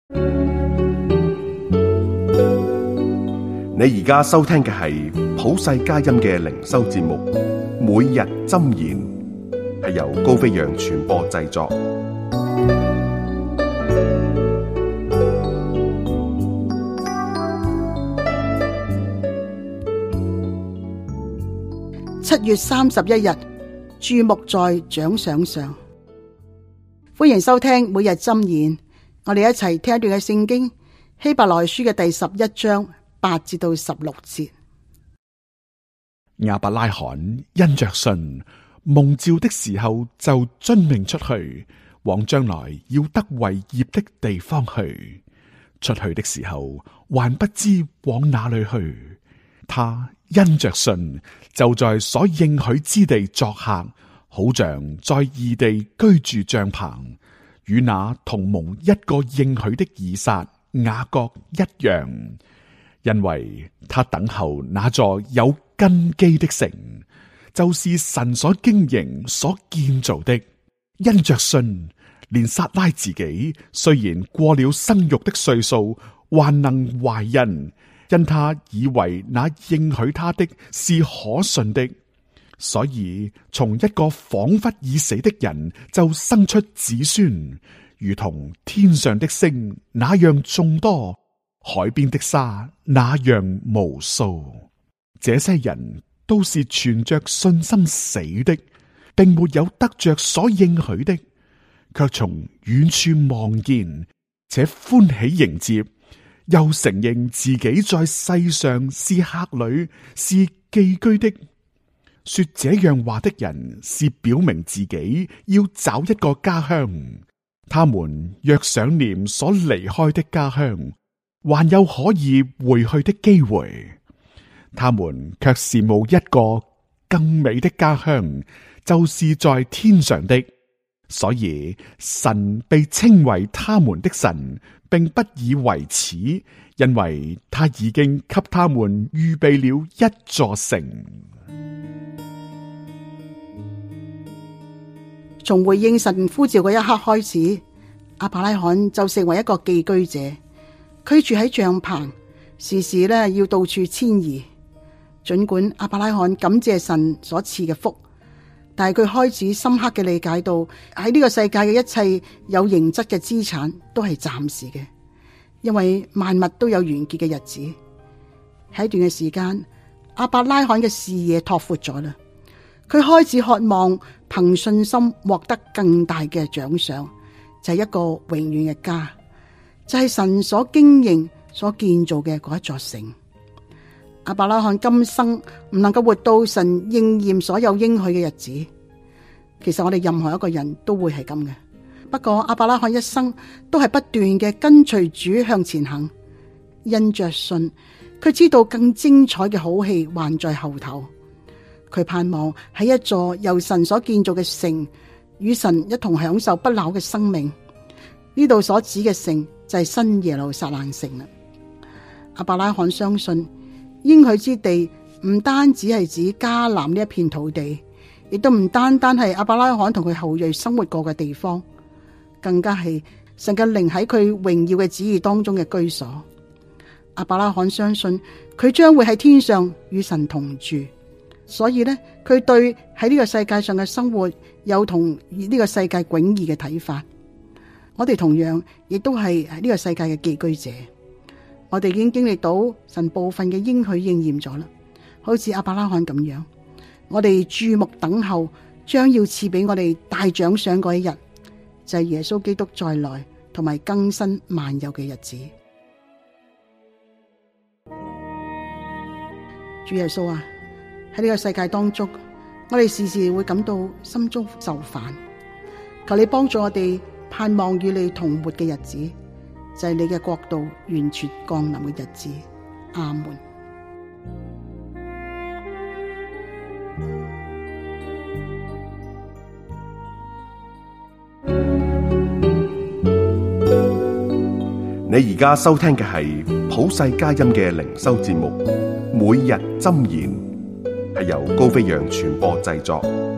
你而家收聽嘅係普世佳音嘅靈修節目，每日箴言，係由高飛揚傳播製作。 7月31日，注目在獎賞上。歡迎收聽每日箴言，我哋一齊聽一段嘅聖經，希伯來書嘅第11章8至到16節。 亞伯拉罕因着信蒙召的時候，就遵命出去，往將來要得為業的地方去。出去的時候，還不知往哪裏去。他因着信，就在所應許之地作客，好像在異地居住帳棚，與那同蒙一個應許的以撒、雅各一樣。因為他等候那座有根基的城，就是神所經營、所建造的。因着信，連撒拉自己雖然過了生育的歲數，還能懷孕，因他以為那應許他的是可信的，所以從一個仿佛已死的人就生出子孫，如同天上的星那樣眾多，海邊的沙那樣無數。這些人都是存着信心死的，並沒有得着所應許的，卻從遠處望見，且歡喜迎接，又承認自己在世上是客旅，是寄居的。說這樣話的人是表明自己要找一個家鄉。他們若想念所離開的家鄉，還有可以回去的機會，他們卻羨慕一個更美的家鄉，就是在天上的。所以神被稱為他們的神，並不以為恥，因為他已經給他們預備了一座城。 從回應神呼召嗰一刻開始，亞伯拉罕就成為一個寄居者，居住喺帳篷，時時要到處遷移。盡管亞伯拉罕感謝神所賜嘅福，但係佢開始深刻嘅理解到喺呢個世界嘅一切有形質嘅資產都係暫時嘅，因為萬物都有完結嘅日子。喺一段嘅時間，亞伯拉罕嘅視野拓闊咗啦，佢開始渴望憑信心獲得更大嘅獎賞，就係一個永遠嘅家，就係神所經營、所建造嘅嗰一座城。亞伯拉罕今生唔能夠活到神應驗所有應許嘅日子，其實我哋任何一個人都會係咁嘅。不過亞伯拉罕一生都係不斷嘅跟隨主向前行，因着信，佢知道更精彩嘅好戲還在後頭。佢盼望喺一座由神所建造嘅城，與神一同享受不朽嘅生命。呢度所指嘅城就係新耶路撒冷城啦。亞伯拉罕相信應許之地唔單止係指迦南呢一片土地，亦都唔單單係亞伯拉罕同佢後裔生活過嘅地方，更加係神嘅靈喺佢榮耀嘅旨意當中嘅居所。亞伯拉罕相信佢將會喺天上與神同住，所以呢，佢對喺呢個世界上嘅生活有同呢個世界迥異嘅睇法。我哋同樣亦都係呢個世界嘅寄居者，我哋已經經歷到神部分嘅應許應驗咗啦，好似亞伯拉罕咁樣。我哋注目等候將要賜俾我哋大獎賞嗰一日，就係耶穌基督再來同埋更新萬有嘅日子。主耶穌啊，喺呢個世界當中，我哋時時會感到心中受煩，求你幫助我哋盼望與你同活嘅日子，就係你嘅國度完全降臨嘅日子。阿門。 你而家收聽嘅係普世佳音嘅靈修節目《每日箴言》，係由高飛揚傳播製作。